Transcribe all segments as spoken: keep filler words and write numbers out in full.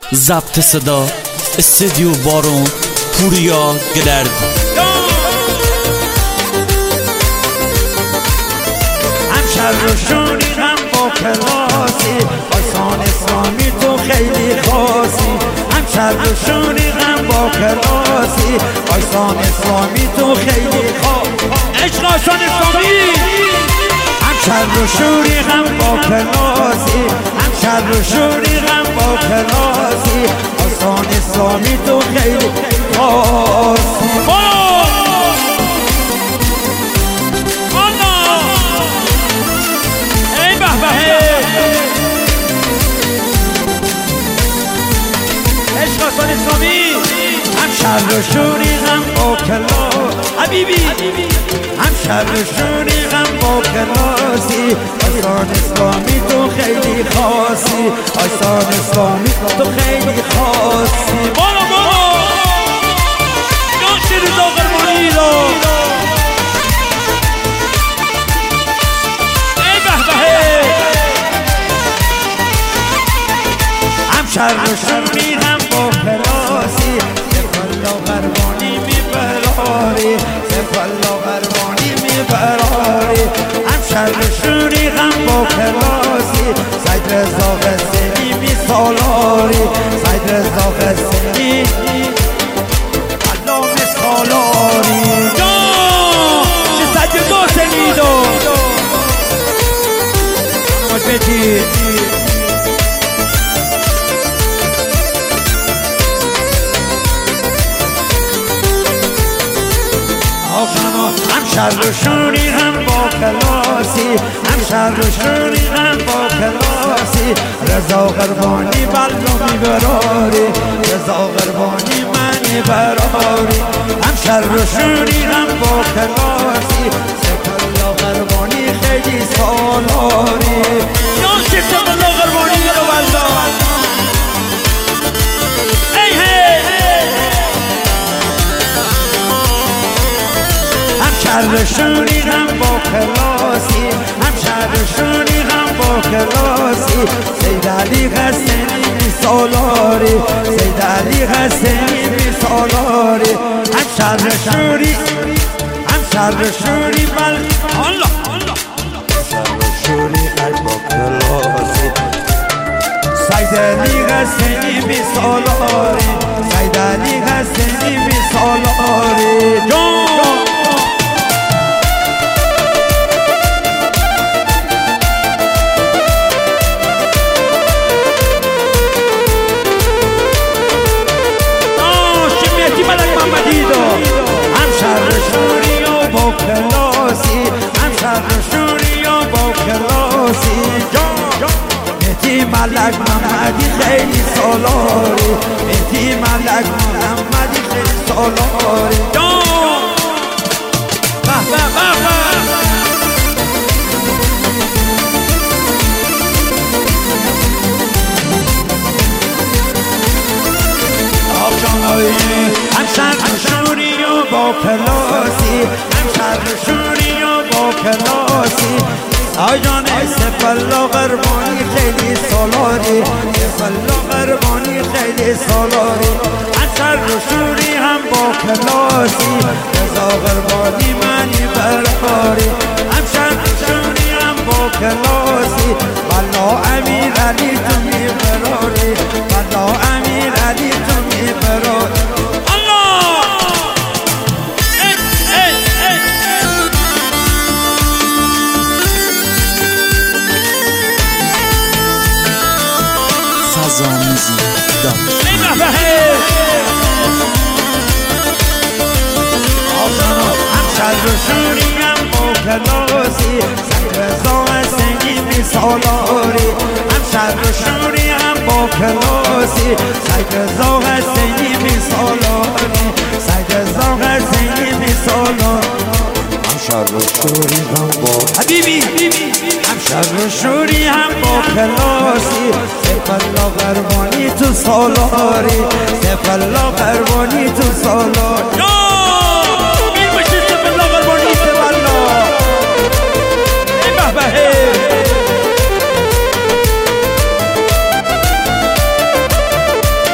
ضبط صدا استدیو بارون پوریا گلرد. هم شر و شوری هم با کلاسی آسان اسلامی تو خیلی خاصی. هم شر و شوری هم با کلاسی آسان اسلامی تو خیلی خاصی. عشق آسان اسلامی. هم شر و شوری هم با کلاسی هم شر و شوری هم با کلاسی آسان اسلامی تو خیلی خاصی. هم شر و شوری هم با کلاس حبیبی هم شر و شوری هم با کلاسی آسان اسلامی تو خیلی خاصی. آسان اسلامی تو خیلی خاصی. بالا بالا ناشی رضا قربانی رو ای به به. هم شر و شوری هم با کلاسی سفلا قربانی میبراری سفلا قربانی میبراری. هم شر و شوری هم با کلاسی سید رضا قسمی میسالاری سید رضا قسمی علام سالاری. چه سید قاسمی دو بدی هم شر و شوری هم با کلاسی هم شر و شوری هم با کلاسی رضا قربانی بلو میبراری رضا قربانی منی براری. هم شر و شوری هم با کلاسی سکلا قربانی خیلی سالاری. یا سکلا قربانی رو بلدا ای هی. هم شر و شوری هم با کلاسی هم شر و شوری هم با کلاسی سید علی قاسمی میسالاری سید علی قاسمی میسالاری. هم شر و شوری هم شر و شوری بل الله شر و شوری هم با کلاسی سید علی قاسمی میسالاری سید علی قاسمی میسالاری. هم شر و شوری و با کلاسی هم شر و شوری و با کلاسی مهدی ملک محمدی خیلی سالاری مهدی ملک محمدی خیلی سالاری. به به به هم شر و شوری و با کلاسی هم شر و شوری و با کلاسی آجان سفلا قربانی خیلی سالاری سفلا قربانی خیلی سالاری. هم شر و شوری هم با کلاسی رضا قربانی منی براری. هم شر و شوری هم با کلاسی والا امیر علی تو میبراری والا امیر علی تو میبراری. فضا موزیک دام هم شر و شوری هم با کلاسی سید رضا قاسمی میسالاری. هم شر و شوری هم با کلاسی سید رضا قاسمی میسالاری سید رضا قاسمی میسالاری. هم شر و شوری هم با حبیبی هم شر و شوری هم با کلاسی سفلا قربانی تو سالاری سفلا قربانی تو سالاری. مین باشی سفلا قربانی سفلا ای به به.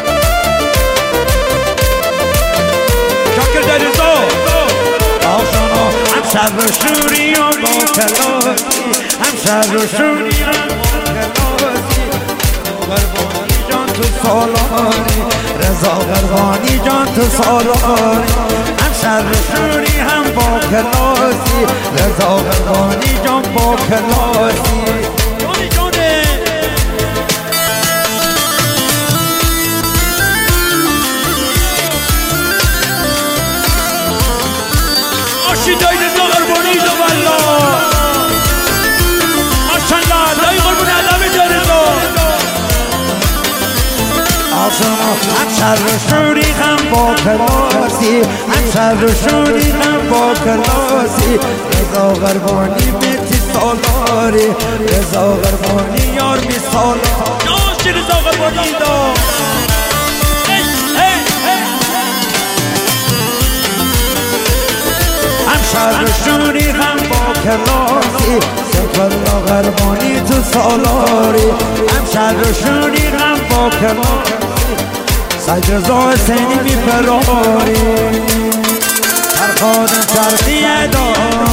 شر و شوری و با کلاسی هم شر و شوری هم با کلاسی قربانی جان تو سالاری رضا قربانی جان تو سالاری هم شر و شوری هم با کلاسی رضا قربانی جان با کلاسی جونی جونه آشی دایی رضا قربانی دو والا ماشالله دایی قربانی علمه جا رضا هم شر و شوری هم با کلاسی هم شر و شوری هم با کلاسی رضا قربانی میتی سالاری رضا قربانی یار می سالاری آشی رضا قربانی دو هم شر و شوری هم با کلاسی سفر قربانی تو سالاری هم شر و شوری هم با کلاسی سید رضا حسینی می فراری هر خادم چرخیه دا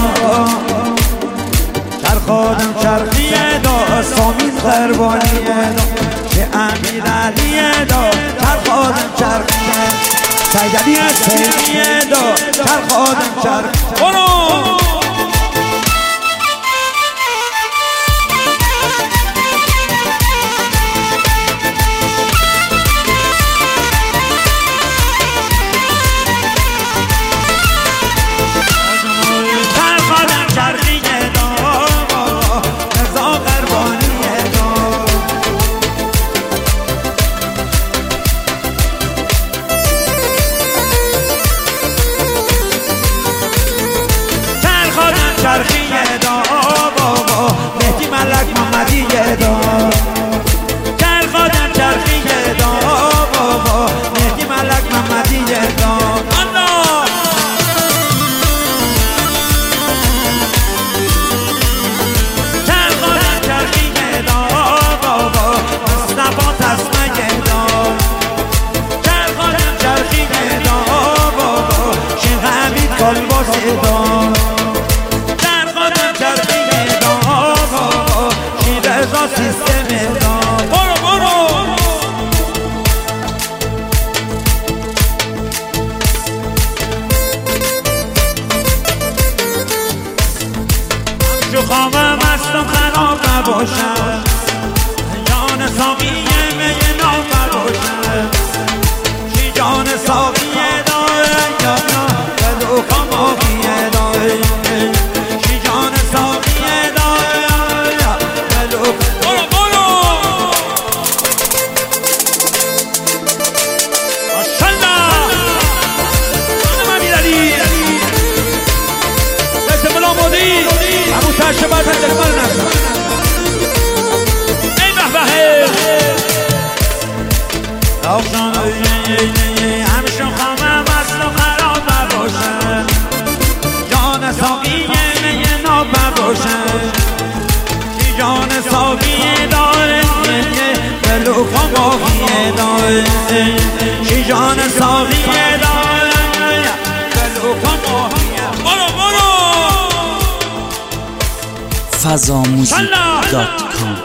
هر خادم چرخیه دا سامین قربانیه دا که امیر علیه دا هر خادم چرخیه سید علی حسینیه دا هر خادم چرخیه برو چرخیه دا بابا مهدی ملک محمدیه دا چر خادم چرخیه دا بابا مهدی ملک محمدیه دا چر خادم چرخیه دا بابا مصطفی تسمه دا چر خادم چرخیه دا بابا شیخ حمید کالباسه دا سیستم دا برو برو همچو خامم هستم خراب نباشم جان ساقیه میه نام نباشم شی جان ساقیه داره یا نه بلو خماقیه داره شی جان ساقیه داره یا بلو ابو تشبات دلمر نزد ای به به آخشان همشون خامم اصل و خراب نباشن جان ساقیه میه ناب نباشن شی جان ساقیه داره بلو خماقیه داره شی جان ساقیه داره بلو خماقیه برو برو فضاموزیک دات کام